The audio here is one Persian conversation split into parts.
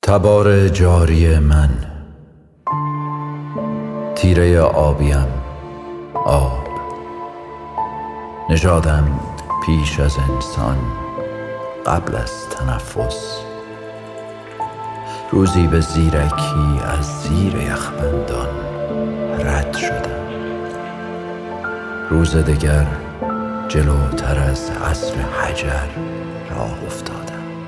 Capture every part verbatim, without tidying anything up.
تبار جاری من، تیره آبیم، آب نژادم پیش از انسان، قبل از تنفس. روزی به زیرکی از زیر یخبندان رد شدم، روز دگر جلوتر از عصر حجر راه افتادم.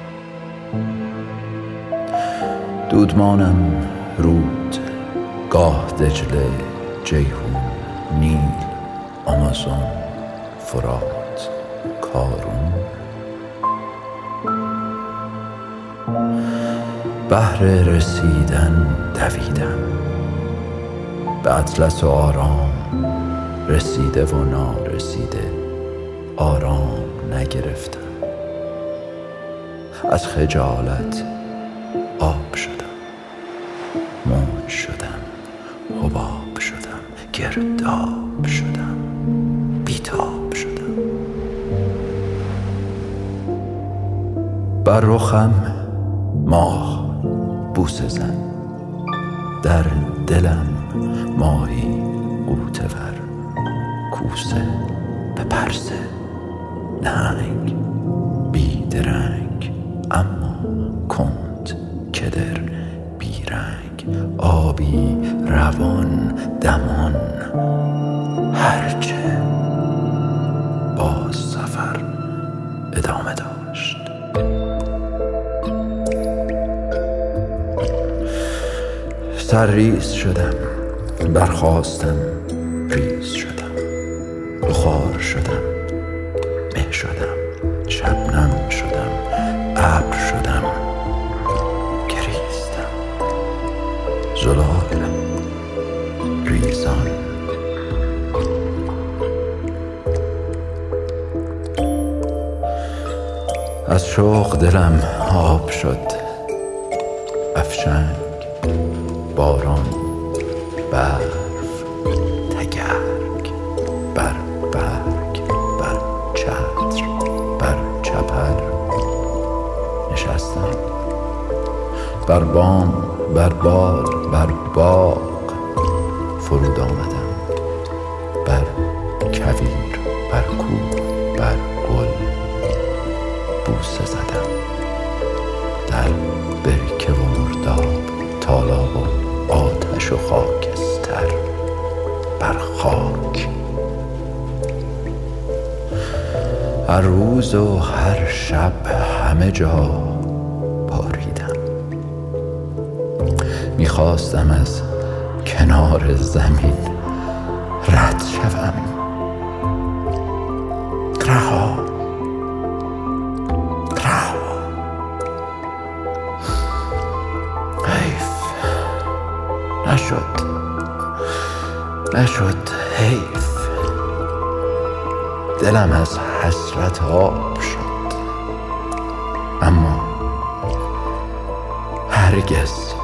دودمانم رود، گاه دجله، جیحون، نیل، آمازون، فرات، کارون. بهر رسیدن دویدم، به اطلس و آرام رسیده و نارسیده آرام نگرفتم. از خجالت آب شدم، موج شدم، حباب شدم، گرداب شدم، بیتاب شدم. بر رخم ماه بوسه زن، در دلم ماهی غوطه ور، کوسه به پرسه، نهنگ بیدرنگ اما کند، کدر بیرنگ، آبی روان دمان. هرچه باز سفر ادامه داشت. سرریز شدم، برخاستم، ریز شدم، بخار شدم، مه شدم، شبنم شدم، ابر شدم، گریستم، زلال ریزان. از شوق دلم آب شد، افشنگ، باران، برف، تگرگ، بر برگ، بر چتر، بر چپر نشستم. بر بام، بر بال، بر باغ فرود آمدم. بر کویر، بر کوه، بر گل بوسه زدم. در برکه و مرداب، تالاب و آتش و خاکستر، بر خاک. هر روز و هر شب همه جا باریدم. میخواستم از کنار زمین رد شوم. رها رها حیف نشد نشد حیف. دلم از حسرت آب شد، اما هرگز